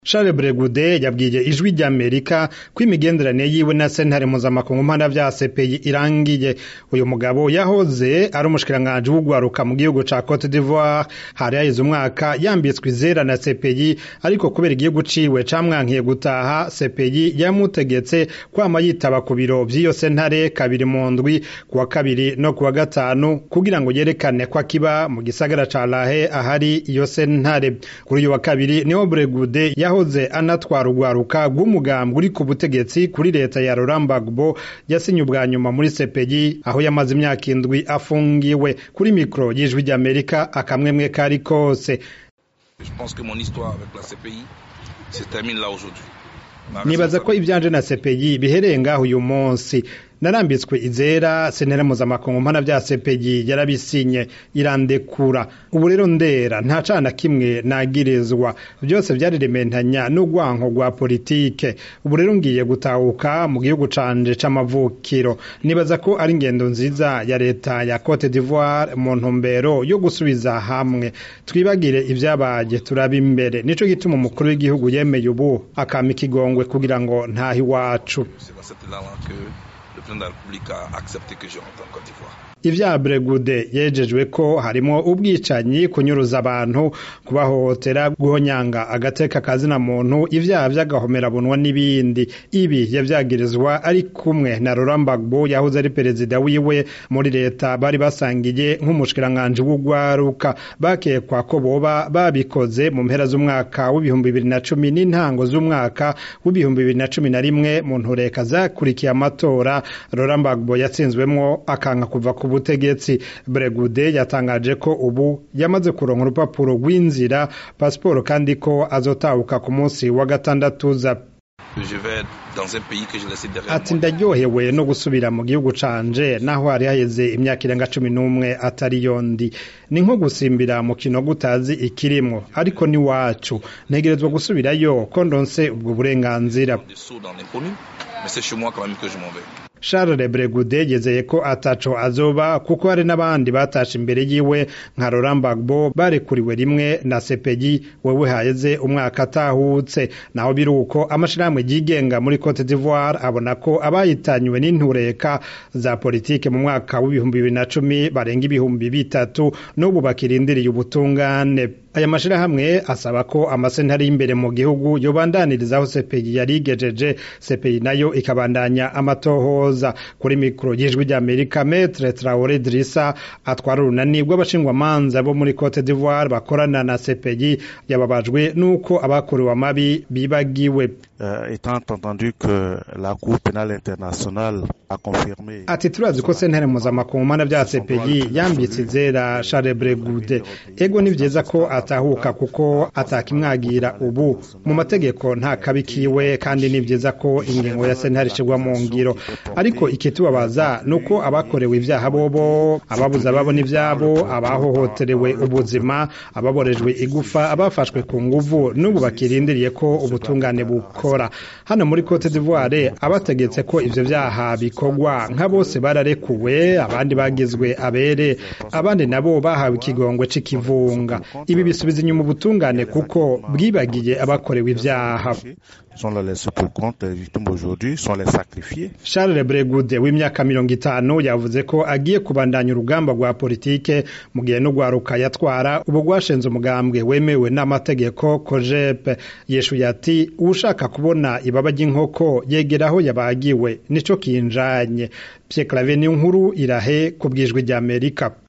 Charles Bregude yabwiye ijwi ry'Amerika ko imigenderanire yiwe na sentare mpuzamakungu mpanavyaha CPI irangiye. Uyu mugabo yahoze ari umushikiranganji w'ugwaruka mu gihugu ca Cote d'Ivoire, hari haheze umwaka yambitswe izera na CPI, ariko kubera igihugu ciwe camwankiye gutaha, CPI yamutegetse kwama yitaba ku biro vy'iyo sentare kabiri mu ndwi, kuwa kabiri no kuwa gatanu, kugira ngo yerekane ko akiba mu gisagara ca La Haye ahari iyo sentare. Kuri uyu wa kabiri niho Bregude yahoze anatwara urwaruka rw'umugambwe uri ku butegetsi kuri leta ya Laurent Gbagbo yasinye ubwa nyuma muri CPI, aho yamaze imyaka indwi afungiwe. Kuri mikro y'ijwi ry'Amerika akamwemwe kari kose. Nibaza ko ivyanje na CPI bihereye ngaho uyu munsi. Narambitswe izera, sentare mpuzamakungu mpanavyaha CPI yarabisinye irandekura. Ubu rero ndera nta cana kimwe nagirizwa, byose vyarirementanya n'ugwanko rwa politike. Ubu rero ngiye gutahuka mu gihugu canje c'amavukiro. Nibaza ko ari ingendo nziza ya leta ya Cote d'Ivoire mu ntumbero yo gusubiza hamwe, twibagire ivyabaye turaba imbere. Nico gituma umukuru w'igihugu yemeye ubu akama ikigongwe kugira ngo ntahe iwacu. Ivya Bregude yejejwe ko harimo ubwicanyi, kunyuruza abantu, kubahohotera, guhonyanga agateka kazina muntu, ivyaha vy'agahomerabunwa n'ibindi. Ibi yavyagirizwa ari kumwe na Laurent Gbagbo yahoze ari perezida wiwe muri leta bari basangiye nk'umushikiranganji w'ugwaruka. Bakekwa ko boba babikoze mu mpera z'umwaka w'2010 n'intango z'umwaka w'2011 mu ntureka zakurikiye amatora Laurent Gbagbo yatsinzwemwo akanka kuva ku butegetsi. Bregude yatangaje ko ubu yamaze kuronka urupapuro rw'inzira pasiporo, kandi ko azotahuka ku munsi wa gatandatu za. Ati ndaryohewe no gusubira mu gihugu canje, naho hari haheze imyaka irenga 11 atari yondi. Ni nko gusimbira mu kino gutazi ikirimwo, ariko ni wacu. Ntegerezwa gusubirayo ko ndonse ubwo burenganzira. Charles Bregude yezeye ko ataco azoba, kuko hari n'abandi batashe imbere yiwe nka Laurent Gbagbo barekuriwe rimwe na CPI wewe haheze umwaka atahutse. Naho biruko amashirahamwe yigenga muri Cote d'Ivoire abona ko abayitanywe n'intureka za politike mu mwaka w'2010 barenga 3,000 n'ubu bakirindiriye ubutungane. Aya mashirahamwe asaba ko amasentare y'imbere mu gihugu yobandanirizaho CPI yarigejeje, CPI nayo ikabandanya amatohoza. Kuri mikro y'ijwi ry'Amerika, Maître Traoré Drissa atwara urunani rw'abashingwamanza bo muri Cote d'Ivoire bakorana na CPI, yababajwe nuko abakorewe amabi bibagiwe. Étant entendu que la Cour pénale internationale a confirmé. Ati turazi ko sentare mpuzamakungu mpanavyaha CPI yambitse izera Charles Bregude. Ego ni vyiza ko atahuka kuko atakimwagira ubu mu mategeko nta kabikiwe, kandi ni vyiza ko ingingo ya sentare ishirwa mu ngiro. Ariko ikitubabaza nuko abakorewe ivyaha bobo, ababuza ababo n'ivyabo, abahohoterewe ubuzima, ababorejwe igufa, abafashwe ku nguvu, n'ubu bakirindiriye ko ubutungane bukora. Hano muri Cote d'Ivoire abategetse ko ivyo vyaha bikorwa nka bose bararekuwe, abandi bagizwe abere, abandi nabo bahawe ikigongwe c'ikivunga. Ibi bisubiza inyuma ubutungane kuko bwibagiye abakorewe ivyaha. Charles Bregude w'imyaka 50 yavuze ko agiye kubandanya urugamba rwa politike mu gihe n'ugwaruka yatwara ubu gwashenze umugambwe wemewe n'amategeko COGEP. Yeshuye ati ushaka kubona ibaba ry'inkoko yegeraho yabagiwe, nico kinjanye. Pierre Claver Niyonkuru, irahe ku bwijwi ry'Amerika.